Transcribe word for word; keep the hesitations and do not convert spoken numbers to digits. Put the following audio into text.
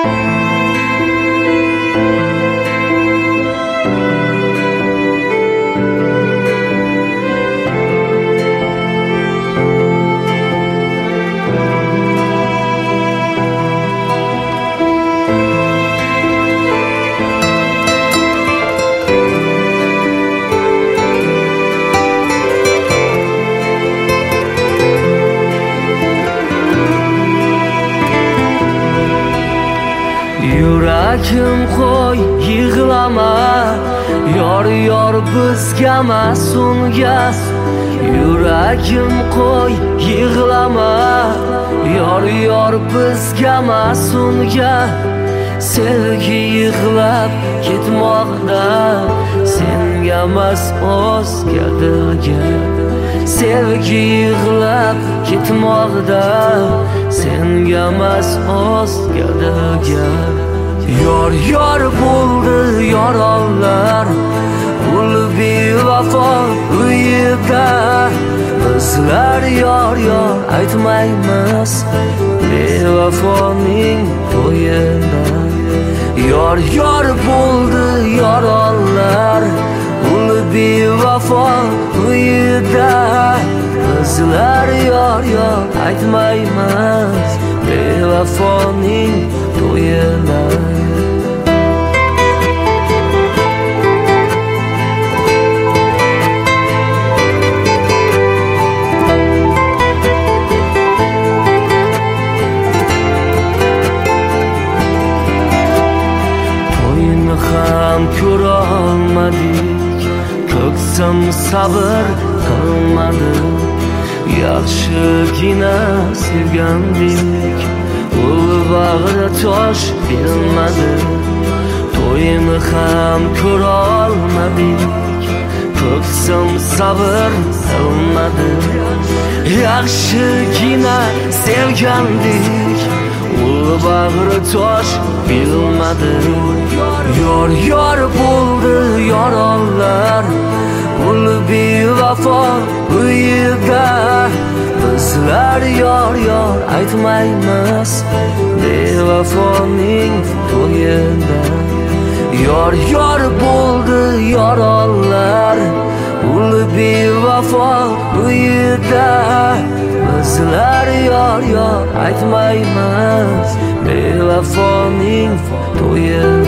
Yuragim qo'y yig'lama, yor yor bizga mas'ulga. Yuragim qo'y yig'lama, yor yor bizga mas'ulga. Sevgi yig'lab ketmoqda, senga emas o'zgalarga. Sevgi yig'lab ketmoqda, senga emas o'zgalarga. Yor yor bo'ldi yorollar, ul bevafo uyida. Bizlar yor yor aytmaymiz bevafoning to'yida. Yor yor bo'ldi yorollar, ul bevafo uyida. Bizlar yor yor aytmaymiz bevafoning to'yida. To'yni ham ko'ra olmadik, ko'ksam sabr qilmadi. Yaxshigina sevgandik, ul bag'ri tosh bermadi. To'yni ham ko'ra olmadik, ko'ksam sabr qilmadi. Yaxshigina sevgandik, ul bag'ri tosh bermadi. Yor yor bo'ldi yorollar, ul bevafo uyida. Bizlar yor yor aytmaymiz bevafoning to'yida. Yor yor bo'ldi yorollar, ul bevafo uyida. Bizlar yor yor aytmaymiz bevafoning to'yida.